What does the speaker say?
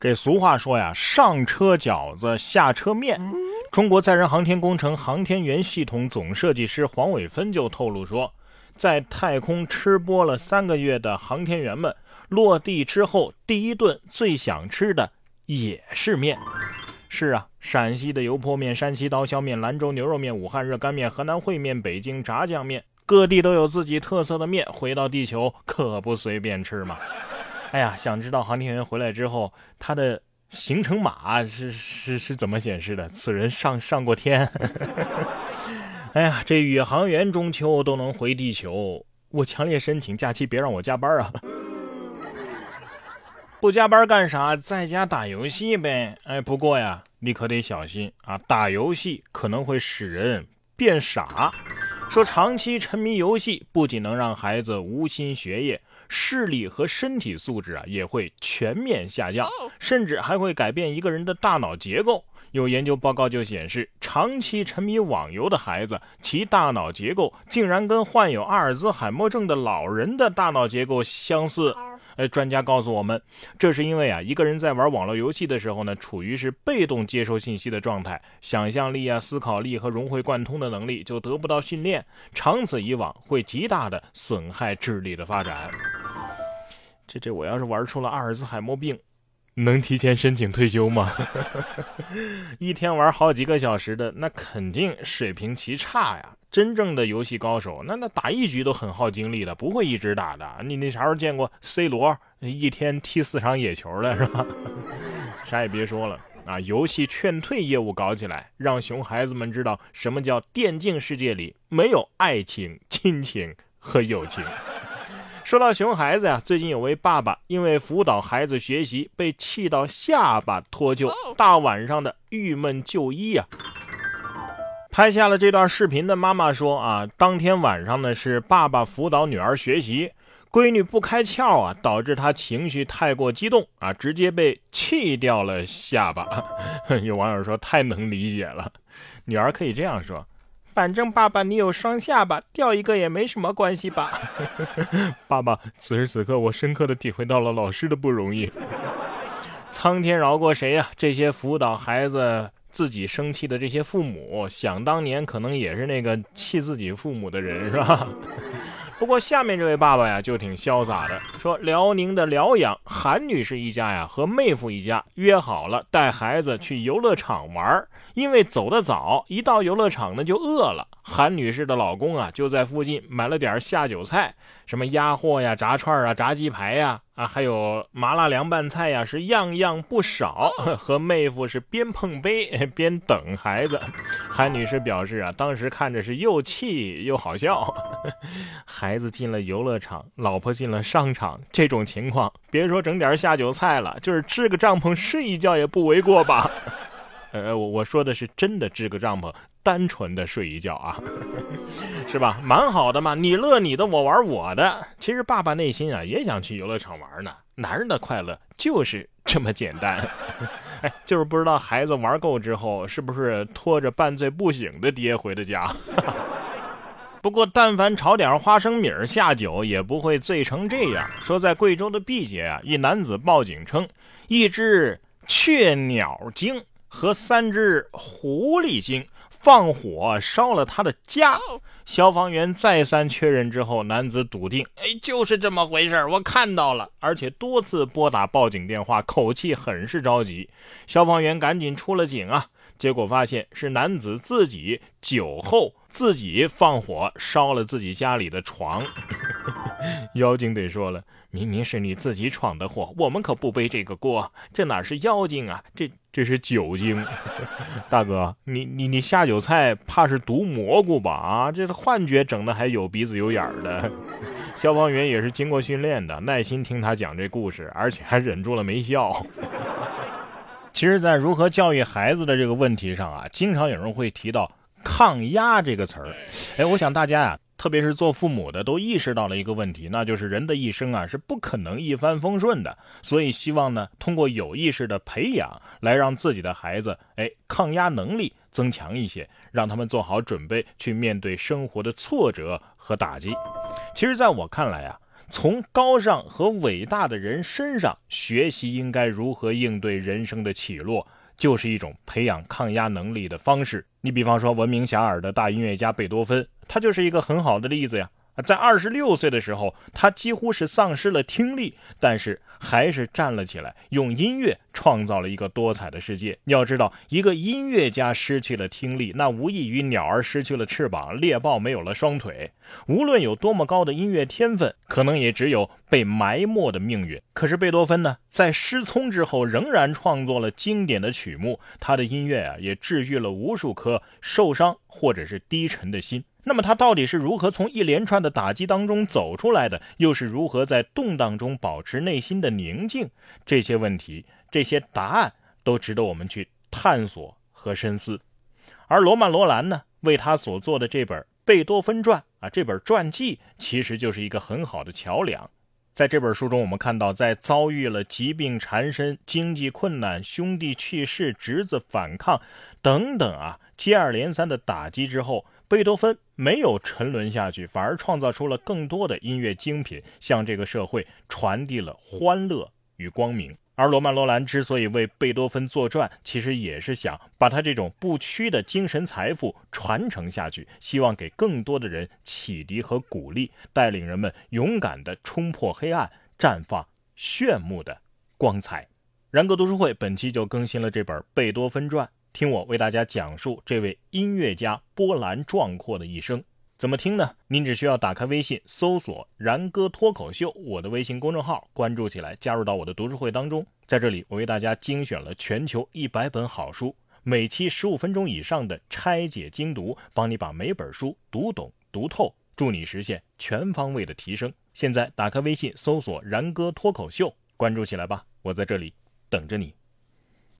这俗话说呀，上车饺子下车面。中国载人航天工程航天员系统总设计师黄伟芬就透露说，在太空吃播了3个月的航天员们落地之后，第一顿最想吃的也是面。是啊，陕西的油泼面、山西刀削面、兰州牛肉面、武汉热干面、河南烩面、北京炸酱面，各地都有自己特色的面，回到地球可不随便吃嘛。哎呀，想知道航天员回来之后他的行程码是怎么显示的？此人上过天。哎呀，这宇航员中秋都能回地球，我强烈申请假期别让我加班啊！不加班干啥？在家打游戏呗。哎，不过呀，你可得小心啊，打游戏可能会使人变傻。说长期沉迷游戏不仅能让孩子无心学业，视力和身体素质也会全面下降，甚至还会改变一个人的大脑结构。有研究报告就显示，长期沉迷网游的孩子，其大脑结构竟然跟患有阿尔兹海默症的老人的大脑结构相似。专家告诉我们，这是因为一个人在玩网络游戏的时候呢，处于是被动接收信息的状态，想象力思考力和融会贯通的能力就得不到训练，长此以往会极大的损害智力的发展。这我要是玩出了阿尔兹海默病，能提前申请退休吗？一天玩好几个小时的，那肯定水平极差呀。真正的游戏高手，那打一局都很耗精力的，不会一直打的。你那啥时候见过 C 罗一天踢4场野球的是吧？啥也别说了啊！游戏劝退业务搞起来，让熊孩子们知道什么叫电竞世界里没有爱情、亲情和友情。说到熊孩子最近有位爸爸因为辅导孩子学习被气到下巴脱臼，大晚上的郁闷就医拍下了这段视频的妈妈说当天晚上呢是爸爸辅导女儿学习，闺女不开窍导致她情绪太过激动直接被气掉了下巴。有网友说太能理解了，女儿可以这样说，反正爸爸你有双下巴，掉一个也没什么关系吧。爸爸，此时此刻我深刻的体会到了老师的不容易。苍天饶过谁这些辅导孩子自己生气的这些父母，想当年可能也是那个气自己父母的人是吧？不过下面这位爸爸就挺潇洒的，说辽宁的辽阳韩女士一家和妹夫一家约好了带孩子去游乐场玩，因为走得早，一到游乐场呢就饿了。韩女士的老公就在附近买了点下酒菜，什么鸭货炸串炸鸡排还有麻辣凉拌菜是样样不少。和妹夫是边碰杯边等孩子。韩女士表示当时看着是又气又好笑。孩子进了游乐场，老婆进了商场，这种情况别说整点下酒菜了，就是支个帐篷睡一觉也不为过吧。我说的是真的支个帐篷，单纯的睡一觉是吧？蛮好的嘛，你乐你的，我玩我的。其实爸爸内心也想去游乐场玩呢，男人的快乐就是这么简单。就是不知道孩子玩够之后，是不是拖着半醉不醒的爹回的家。不过但凡炒点花生米下酒，也不会醉成这样。说在贵州的毕节一男子报警称，一只雀鸟精和3只狐狸精放火烧了他的家。消防员再三确认之后，男子笃定就是这么回事，我看到了，而且多次拨打报警电话，口气很是着急。消防员赶紧出了警结果发现是男子自己酒后自己放火烧了自己家里的床。妖精得说了，明明是你自己闯的祸，我们可不背这个锅，这哪是妖精这是酒精。大哥，你下酒菜怕是毒蘑菇吧？这幻觉整的还有鼻子有眼的。消防员也是经过训练的，耐心听他讲这故事，而且还忍住了没笑。其实在如何教育孩子的这个问题上经常有人会提到抗压这个词儿。我想大家特别是做父母的都意识到了一个问题，那就是人的一生是不可能一帆风顺的，所以希望呢通过有意识的培养来让自己的孩子抗压能力增强一些，让他们做好准备去面对生活的挫折和打击。其实在我看来从高尚和伟大的人身上学习应该如何应对人生的起落，就是一种培养抗压能力的方式。你比方说闻名遐迩的大音乐家贝多芬，他就是一个很好的例子呀。在26岁的时候，他几乎是丧失了听力，但是还是站了起来，用音乐创造了一个多彩的世界。要知道，一个音乐家失去了听力，那无异于鸟儿失去了翅膀，猎豹没有了双腿。无论有多么高的音乐天分，可能也只有被埋没的命运。可是贝多芬呢，在失聪之后仍然创作了经典的曲目，他的音乐也治愈了无数颗受伤或者是低沉的心。那么他到底是如何从一连串的打击当中走出来的，又是如何在动荡中保持内心的宁静？这些问题，这些答案都值得我们去探索和深思。而罗曼·罗兰呢，为他所做的这本《贝多芬传》这本传记其实就是一个很好的桥梁。在这本书中，我们看到在遭遇了疾病缠身、经济困难、兄弟去世、侄子反抗等等接二连三的打击之后，贝多芬没有沉沦下去，反而创造出了更多的音乐精品，向这个社会传递了欢乐与光明。而罗曼·罗兰之所以为贝多芬作传，其实也是想把他这种不屈的精神财富传承下去，希望给更多的人启迪和鼓励，带领人们勇敢地冲破黑暗，绽放炫目的光彩。然哥读书会本期就更新了这本《贝多芬传》，听我为大家讲述这位音乐家波澜壮阔的一生。怎么听呢？您只需要打开微信搜索然哥脱口秀，我的微信公众号，关注起来，加入到我的读书会当中。在这里我为大家精选了全球100本好书，每期15分钟以上的拆解精读，帮你把每本书读懂读透，助你实现全方位的提升。现在打开微信搜索然哥脱口秀，关注起来吧，我在这里等着你。